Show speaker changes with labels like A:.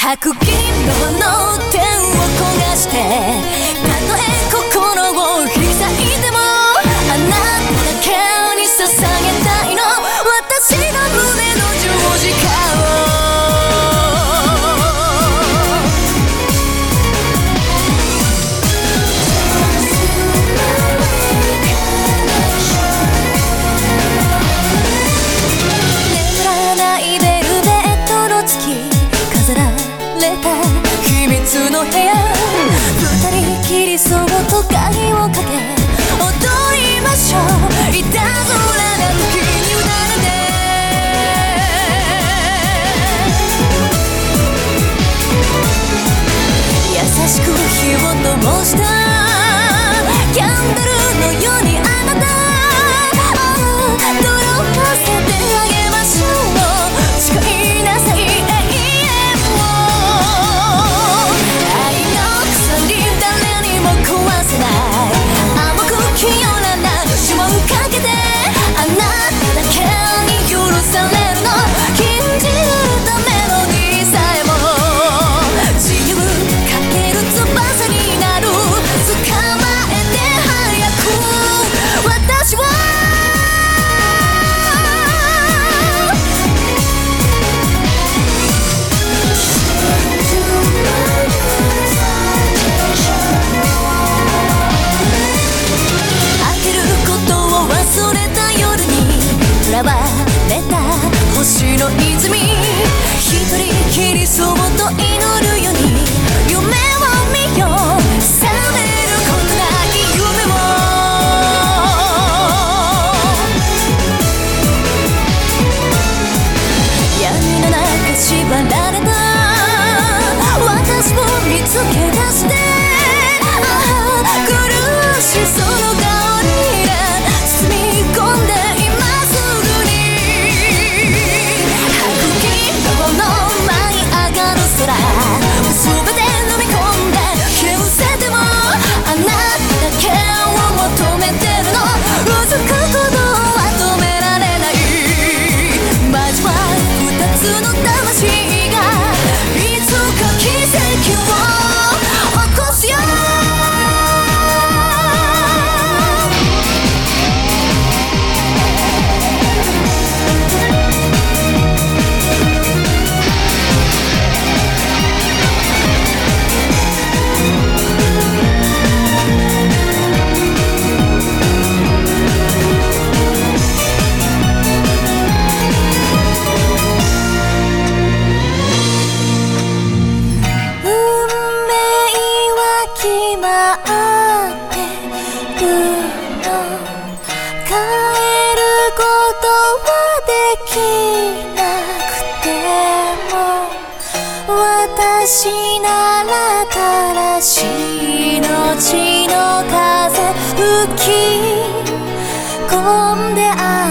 A: 白銀の手を焦がして、たとえ心を引き裂いてもあなただけに捧げたいの、私の胸の十字架を。眠らないベルベットの月、飾られた秘密の部屋、二人きりそっと鍵をかけ踊りましょう、いたずらな時に委ねて。優しく火を灯したキャンドルのようにあなたを泥かせてあげましょう、誓いなさい永遠を。愛の鎖誰にも壊せない、甘く清らなる呪文かけて、あなただけに許されるの、禁じたメロディーさえも自由かける翼になる、捕まえて早く私を。開けることを忘れた夜に囚われた星の泉、一人きりそっと祈るように夢を見よう、覚めることなき夢を。闇の中縛られた私を見つけ出して、苦しその顔に包み込んで今すぐに、白銀色の舞い上がる空、全て飲み込んで消せてもあなただけを求めてるの、うずくことは止められない、交わる二つの魂がいつか奇跡を起こすよ。決まってるの、変えることはできなくても、私ならたらし命の風吹き込んであ